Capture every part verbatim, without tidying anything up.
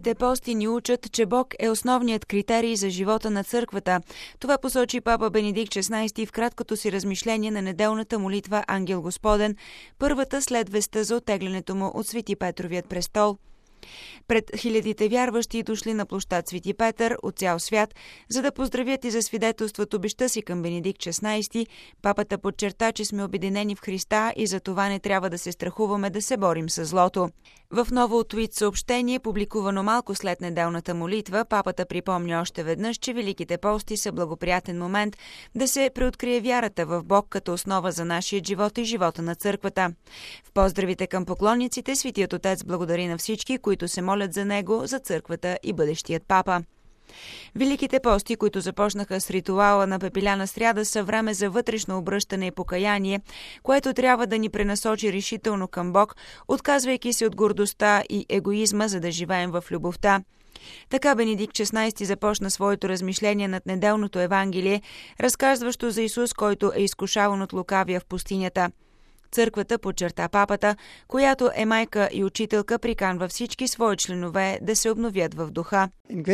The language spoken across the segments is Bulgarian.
Великите пости ни учат, че Бог е основният критерий за живота на църквата. Това посочи папа Бенедикт шестнайсети в краткото си размишление на неделната молитва Ангел Господен, първата след вестта за оттеглянето му от Свети Петровият престол. Пред хилядите вярващи, дошли на площад Свети Петър от цял свят, за да поздравят и засвидетелстват обещта си към Бенедикт шестнайсети, папата подчерта, че сме обединени в Христа и за това не трябва да се страхуваме да се борим с злото. В ново твит съобщение, публикувано малко след неделната молитва, папата припомни още веднъж, че Великите пости са благоприятен момент да се преоткрие вярата в Бог като основа за нашия живот и живота на църквата. В поздравите към поклонниците, Светият Отец благодари на всички, които се молят за него, за църквата и бъдещият папа. Великите пости, които започнаха с ритуала на пепеляна сряда, са време за вътрешно обръщане и покаяние, което трябва да ни пренасочи решително към Бог, отказвайки се от гордостта и егоизма, за да живеем в любовта. Така Бенедикт шестнайсети започна своето размишление над неделното Евангелие, разказващо за Исус, който е изкушаван от лукавия в пустинята. Църквата, подчерта папата, която е майка и учителка, приканва всички свои членове да се обновят в духа.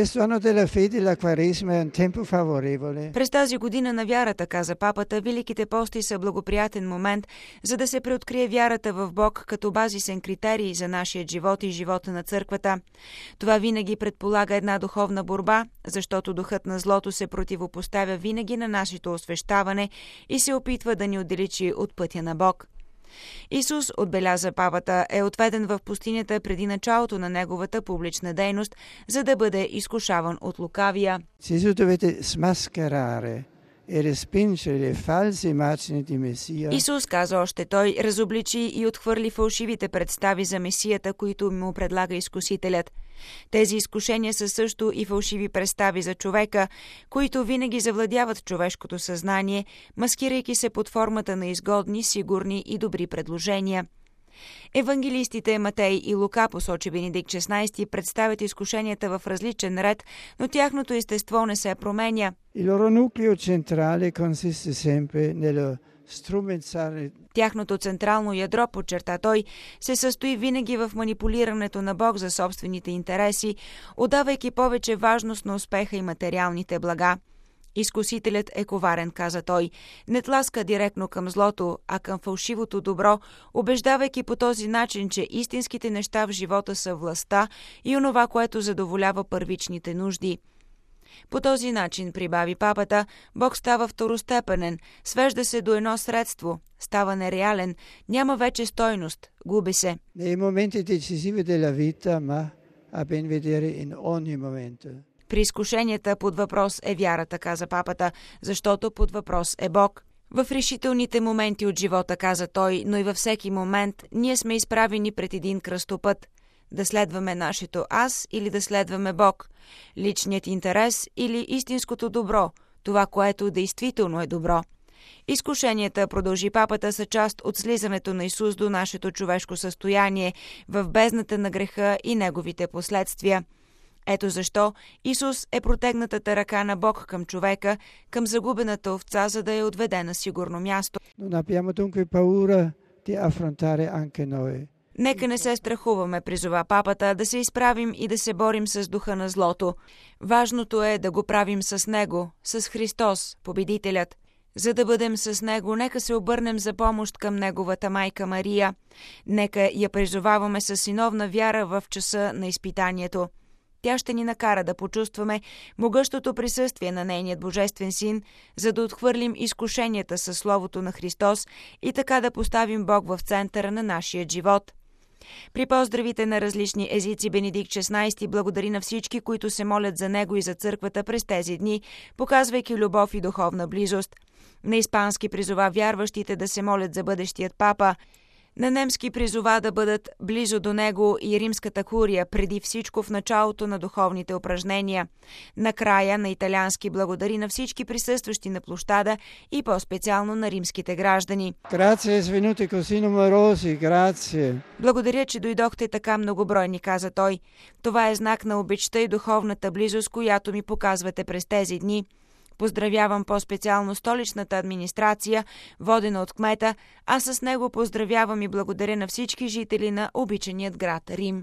През тази година на вярата, каза папата, Великите пости са благоприятен момент, за да се преоткрие вярата в Бог като базисен критерий за нашия живот и живота на църквата. Това винаги предполага една духовна борба, защото духът на злото се противопоставя винаги на нашето освещаване и се опитва да ни отдалечи от пътя на Бог. Исус, отбеляза папата, е отведен в пустинята преди началото на неговата публична дейност, за да бъде изкушаван от лукавия. Исус, каза още той, разобличи и отхвърли фалшивите представи за Месията, които му предлага изкусителят. Тези изкушения са също и фалшиви представи за човека, които винаги завладяват човешкото съзнание, маскирайки се под формата на изгодни, сигурни и добри предложения. Евангелистите Матей и Лука, посочи Бенедикт шестнайсети, представят изкушенията в различен ред, но тяхното естество не се променя. Тяхното централно ядро, подчерта той, се състои винаги в манипулирането на Бог за собствените интереси, отдавайки повече важност на успеха и материалните блага. Изкусителят е коварен, каза той, не тласка директно към злото, а към фалшивото добро, убеждавайки по този начин, че истинските неща в живота са властта и онова, което задоволява първичните нужди. По този начин, прибави папата, Бог става второстепенен, свежда се до едно средство, става нереален, няма вече стойност, губи се. При изкушенията под въпрос е вярата, каза папата, защото под въпрос е Бог. В решителните моменти от живота, каза той, но и във всеки момент ние сме изправени пред един кръстопът. Да следваме нашето аз или да следваме Бог, личният интерес или истинското добро, това, което действително е добро. Изкушенията, продължи папата, са част от слизането на Исус до нашето човешко състояние в бездната на греха и неговите последствия. Ето защо Исус е протегнатата ръка на Бог към човека, към загубената овца, за да я отведе на сигурно място. Нека не се страхуваме, призова папата, да се изправим и да се борим с духа на злото. Важното е да го правим с Него, с Христос, победителят. За да бъдем с Него, нека се обърнем за помощ към Неговата майка Мария. Нека я призоваваме със синовна вяра в часа на изпитанието. Тя ще ни накара да почувстваме могъщото присъствие на нейният Божествен Син, за да отхвърлим изкушенията със Словото на Христос и така да поставим Бог в центъра на нашия живот. При поздравите на различни езици Бенедикт шестнайсети благодари на всички, които се молят за него и за църквата през тези дни, показвайки любов и духовна близост. На испански призова вярващите да се молят за бъдещият папа. На немски призова да бъдат близо до него и римската курия, преди всичко в началото на духовните упражнения. Накрая на италиански благодари на всички присъстващи на площада и по-специално на римските граждани. Благодаря, че дойдохте така многобройни, каза той. Това е знак на обичта и духовната близост, която ми показвате през тези дни. Поздравявам по-специално столичната администрация, водена от кмета, а с него поздравявам и благодаря на всички жители на обичаният град Рим.